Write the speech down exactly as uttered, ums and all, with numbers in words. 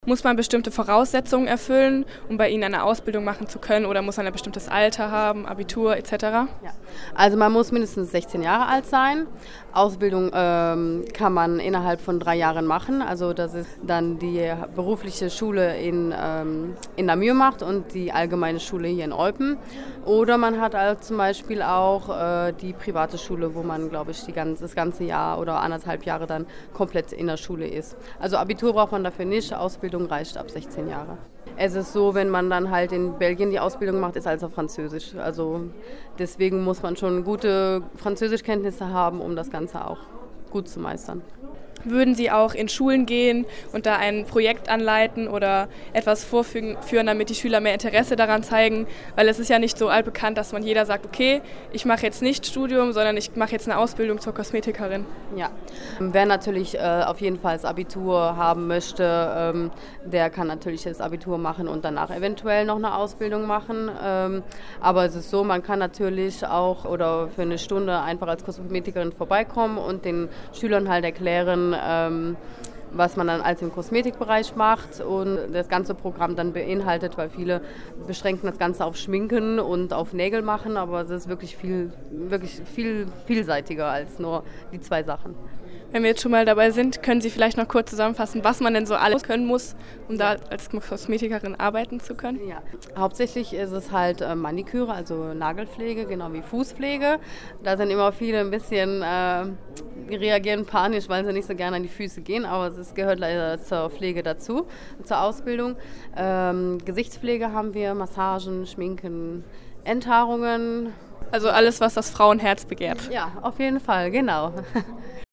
Muss man bestimmte Voraussetzungen erfüllen, um bei Ihnen eine Ausbildung machen zu können, oder muss man ein bestimmtes Alter haben, Abitur et cetera? Ja. Also man muss mindestens sechzehn Jahre alt sein. Ausbildung ähm, kann man innerhalb von drei Jahren machen. Also das ist dann die berufliche Schule in, ähm, in Namur macht und die allgemeine Schule hier in Eupen. Oder man hat halt zum Beispiel auch äh, die private Schule, wo man, glaube ich, die ganze, das ganze Jahr oder anderthalb Jahre dann komplett in der Schule ist. Also Abitur braucht man dafür nicht, Ausbildung reicht ab sechzehn Jahre. Es ist so, wenn man dann halt in Belgien die Ausbildung macht, ist alles auf Französisch. Also deswegen muss man schon gute Französischkenntnisse haben, um das Ganze auch gut zu meistern. Würden Sie auch in Schulen gehen und da ein Projekt anleiten oder etwas vorführen, damit die Schüler mehr Interesse daran zeigen? Weil es ist ja nicht so altbekannt, dass man jeder sagt, okay, ich mache jetzt nicht Studium, sondern ich mache jetzt eine Ausbildung zur Kosmetikerin. Ja, wer natürlich äh, auf jeden Fall das Abitur haben möchte, ähm, der kann natürlich das Abitur machen und danach eventuell noch eine Ausbildung machen. Ähm, aber es ist so, man kann natürlich auch oder für eine Stunde einfach als Kosmetikerin vorbeikommen und den Schülern halt erklären, Ähm, was man dann als im Kosmetikbereich macht und das ganze Programm dann beinhaltet, weil viele beschränken das Ganze auf Schminken und auf Nägel machen, aber es ist wirklich viel, wirklich viel vielseitiger als nur die zwei Sachen. Wenn wir jetzt schon mal dabei sind, können Sie vielleicht noch kurz zusammenfassen, was man denn so alles können muss, um da als Kosmetikerin arbeiten zu können? Ja, hauptsächlich ist es halt äh, Maniküre, also Nagelpflege, genau wie Fußpflege. Da sind immer viele ein bisschen, äh, reagieren panisch, weil sie nicht so gerne an die Füße gehen, aber es gehört leider zur Pflege dazu, zur Ausbildung. Ähm, Gesichtspflege haben wir, Massagen, Schminken, Enthaarungen. Also alles, was das Frauenherz begehrt. Ja, auf jeden Fall, genau.